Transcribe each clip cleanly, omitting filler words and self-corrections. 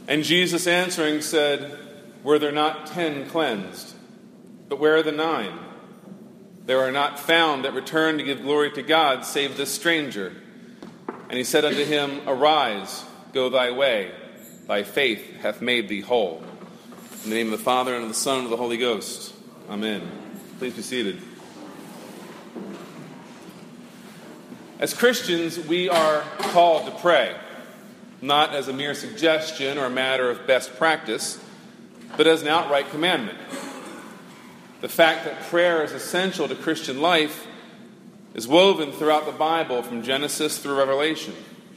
And Jesus answering said, Were there not 10 cleansed? But where are the 9? There are not found that return to give glory to God, save this stranger. And he said unto him, Arise, go thy way. Thy faith hath made thee whole. In the name of the Father, and of the Son, and of the Holy Ghost. Amen. Please be seated. As Christians, we are called to pray, not as a mere suggestion or a matter of best practice, but as an outright commandment. The fact that prayer is essential to Christian life is woven throughout the Bible from Genesis through Revelation.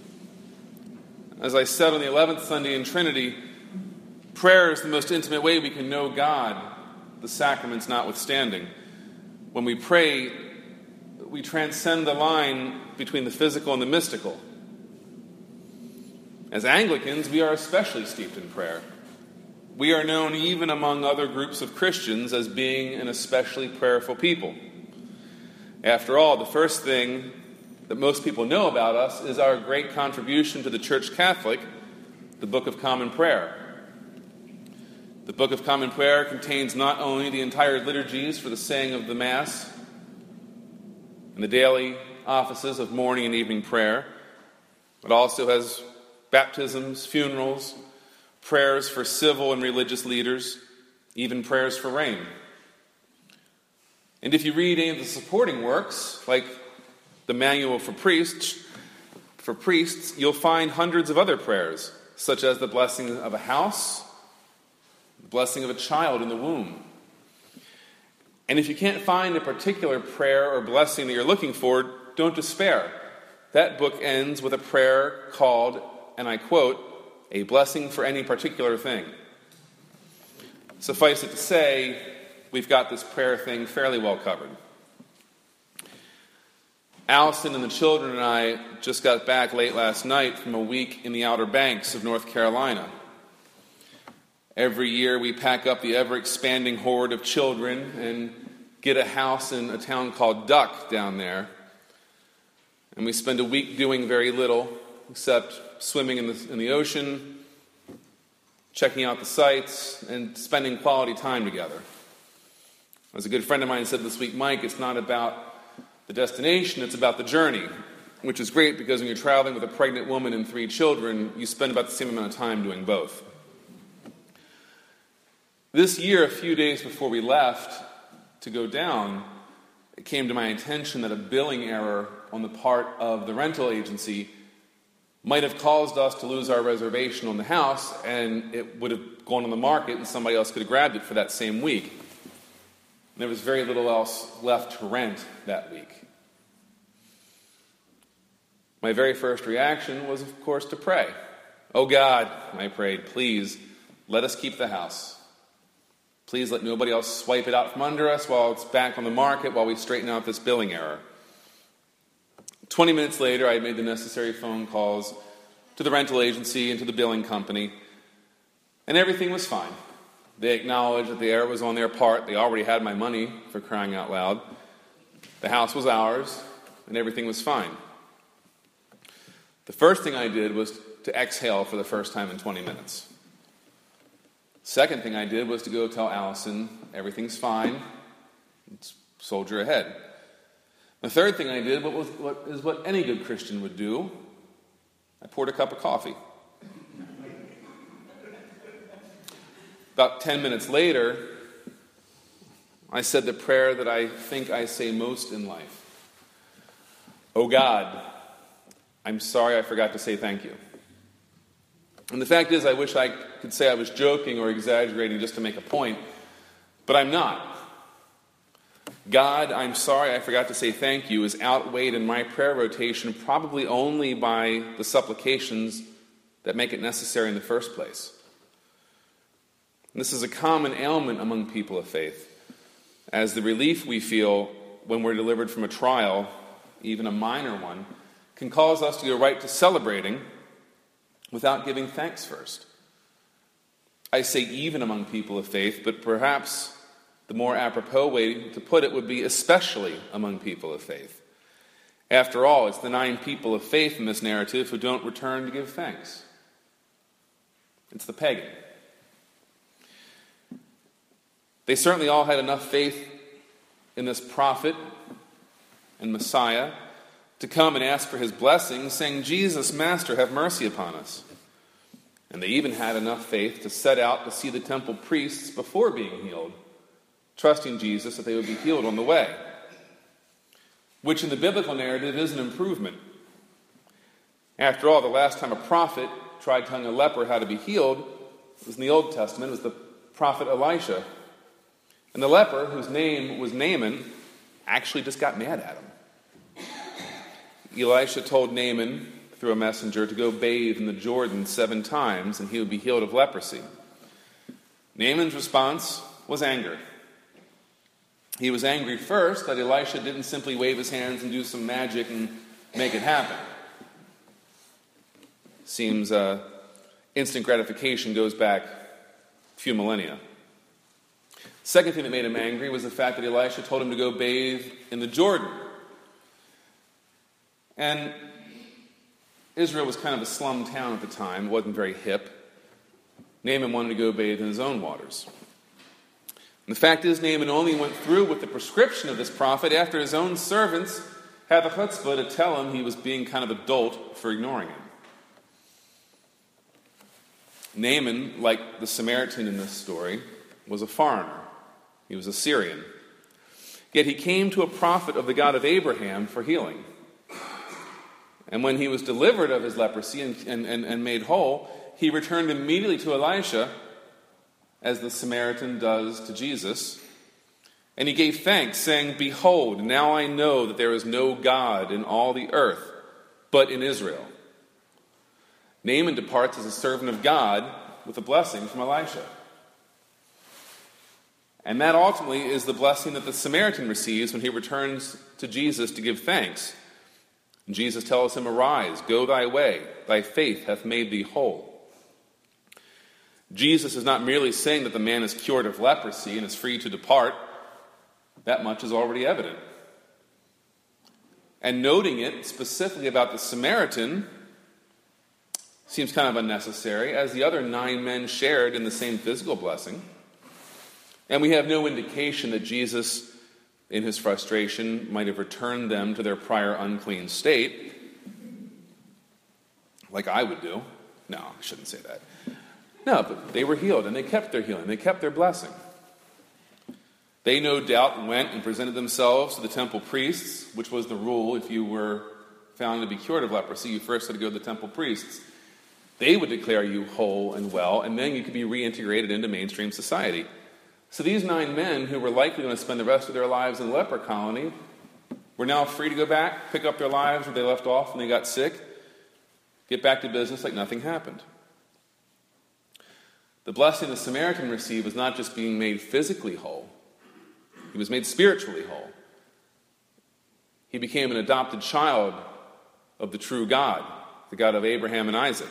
As I said on the 11th Sunday in Trinity, prayer is the most intimate way we can know God, the sacraments notwithstanding. When we pray, we transcend the line between the physical and the mystical. As Anglicans, we are especially steeped in prayer. We are known even among other groups of Christians as being an especially prayerful people. After all, the first thing that most people know about us is our great contribution to the Church Catholic, the Book of Common Prayer. The Book of Common Prayer contains not only the entire liturgies for the saying of the Mass and the daily offices of morning and evening prayer, but also has baptisms, funerals, prayers for civil and religious leaders, even prayers for rain. And if you read any of the supporting works, like the Manual for Priests, you'll find hundreds of other prayers, such as the blessing of a house, the blessing of a child in the womb. And if you can't find a particular prayer or blessing that you're looking for, don't despair. That book ends with a prayer called, and I quote, a blessing for any particular thing. Suffice it to say, we've got this prayer thing fairly well covered. Allison and the children and I just got back late last night from a week in the Outer Banks of North Carolina. Every year we pack up the ever-expanding horde of children and get a house in a town called Duck down there. And we spend a week doing very little except swimming in the ocean, checking out the sights, and spending quality time together. As a good friend of mine said this week, Mike, it's not about the destination, it's about the journey, which is great because when you're traveling with a pregnant woman and 3 children, you spend about the same amount of time doing both. This year, a few days before we left to go down, it came to my attention that a billing error on the part of the rental agency might have caused us to lose our reservation on the house, and it would have gone on the market and somebody else could have grabbed it for that same week. And there was very little else left to rent that week. My very first reaction was, of course, to pray. Oh God, I prayed, please let us keep the house. Please let nobody else swipe it out from under us while it's back on the market while we straighten out this billing error. 20 minutes later, I made the necessary phone calls to the rental agency and to the billing company, and everything was fine. They acknowledged that the error was on their part. They already had my money, for crying out loud. The house was ours, and everything was fine. The first thing I did was to exhale for the first time in 20 minutes. Second thing I did was to go tell Allison, everything's fine, let's soldier ahead. The third thing I did is what any good Christian would do. I poured a cup of coffee. About 10 minutes later, I said the prayer that I think I say most in life. Oh God, I'm sorry I forgot to say thank you. And the fact is, I wish I could say I was joking or exaggerating just to make a point, but I'm not. God, I'm sorry I forgot to say thank you is outweighed in my prayer rotation probably only by the supplications that make it necessary in the first place. And this is a common ailment among people of faith, as the relief we feel when we're delivered from a trial, even a minor one, can cause us to go right to celebrating without giving thanks first. I say even among people of faith, but perhaps the more apropos way to put it would be especially among people of faith. After all, it's the 9 people of faith in this narrative who don't return to give thanks. It's the pagan. They certainly all had enough faith in this prophet and Messiah to come and ask for his blessing, saying, "Jesus, Master, have mercy upon us." And they even had enough faith to set out to see the temple priests before being healed, trusting Jesus that they would be healed on the way, which in the biblical narrative is an improvement. After all, the last time a prophet tried telling a leper how to be healed was in the Old Testament. It was the prophet Elisha. And the leper, whose name was Naaman, actually just got mad at him. Elisha told Naaman through a messenger to go bathe in the Jordan 7 times and he would be healed of leprosy. Naaman's response was anger. He was angry first that Elisha didn't simply wave his hands and do some magic and make it happen. Seems instant gratification goes back a few millennia. Second thing that made him angry was the fact that Elisha told him to go bathe in the Jordan. And Israel was kind of a slum town at the time. It wasn't very hip. Naaman wanted to go bathe in his own waters. And the fact is, Naaman only went through with the prescription of this prophet after his own servants had the chutzpah to tell him he was being kind of a dolt for ignoring him. Naaman, like the Samaritan in this story, was a foreigner. He was a Syrian. Yet he came to a prophet of the God of Abraham for healing. And when he was delivered of his leprosy and made whole, he returned immediately to Elisha, as the Samaritan does to Jesus. And he gave thanks, saying, "Behold, now I know that there is no God in all the earth, but in Israel." Naaman departs as a servant of God with a blessing from Elisha. And that ultimately is the blessing that the Samaritan receives when he returns to Jesus to give thanks. And Jesus tells him, "Arise, go thy way, thy faith hath made thee whole." Jesus is not merely saying that the man is cured of leprosy and is free to depart. That much is already evident. And noting it specifically about the Samaritan seems kind of unnecessary, as the other 9 men shared in the same physical blessing. And we have no indication that Jesus, in his frustration, might have returned them to their prior unclean state, like I would do. No, I shouldn't say that. No, but they were healed, and they kept their healing. They kept their blessing. They no doubt went and presented themselves to the temple priests, which was the rule. If you were found to be cured of leprosy, you first had to go to the temple priests. They would declare you whole and well, and then you could be reintegrated into mainstream society. So these 9 men, who were likely going to spend the rest of their lives in a leper colony, were now free to go back, pick up their lives where they left off when they got sick, get back to business like nothing happened. The blessing the Samaritan received was not just being made physically whole. He was made spiritually whole. He became an adopted child of the true God, the God of Abraham and Isaac.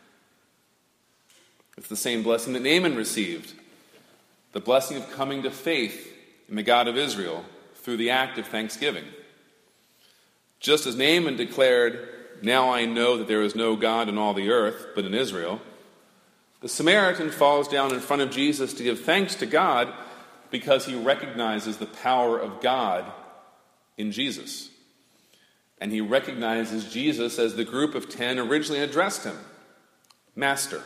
It's the same blessing that Naaman received, the blessing of coming to faith in the God of Israel through the act of thanksgiving. Just as Naaman declared, "Now I know that there is no God in all the earth, but in Israel," the Samaritan falls down in front of Jesus to give thanks to God because he recognizes the power of God in Jesus. And he recognizes Jesus as the group of 10 originally addressed him, Master.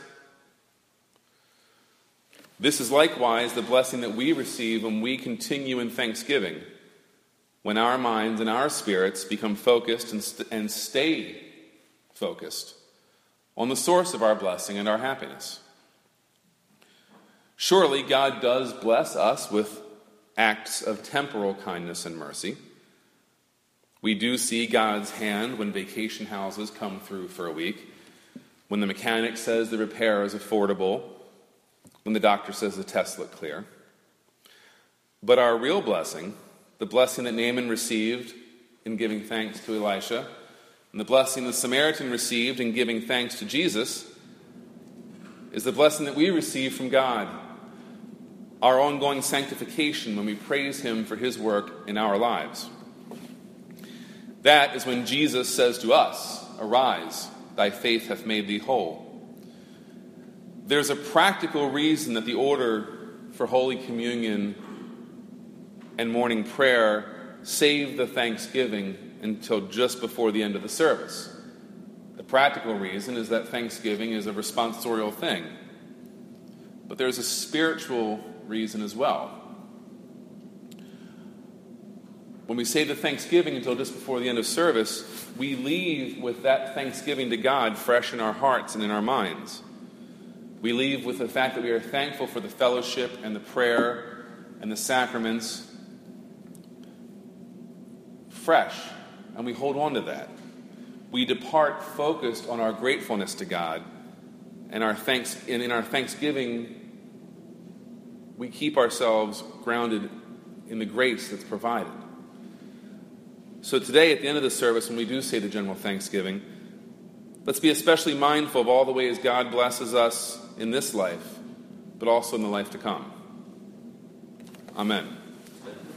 This is likewise the blessing that we receive when we continue in thanksgiving, when our minds and our spirits become focused and stay focused on the source of our blessing and our happiness. Surely God does bless us with acts of temporal kindness and mercy. We do see God's hand when vacation houses come through for a week, when the mechanic says the repair is affordable, when the doctor says the tests look clear. But our real blessing, the blessing that Naaman received in giving thanks to Elisha, and the blessing the Samaritan received in giving thanks to Jesus, is the blessing that we receive from God, our ongoing sanctification when we praise him for his work in our lives. That is when Jesus says to us, "Arise, thy faith hath made thee whole." there's a practical reason that the order for Holy Communion and morning prayer save the Thanksgiving until just before the end of the service. The practical reason is that Thanksgiving is a responsorial thing. But there's a spiritual reason as well. When we save the Thanksgiving until just before the end of service, we leave with that thanksgiving to God fresh in our hearts and in our minds. We leave with the fact that we are thankful for the fellowship and the prayer and the sacraments fresh, and we hold on to that. We depart focused on our gratefulness to God, and in our thanksgiving, we keep ourselves grounded in the grace that's provided. So today, at the end of the service, when we do say the general thanksgiving, let's be especially mindful of all the ways God blesses us in this life, but also in the life to come. Amen.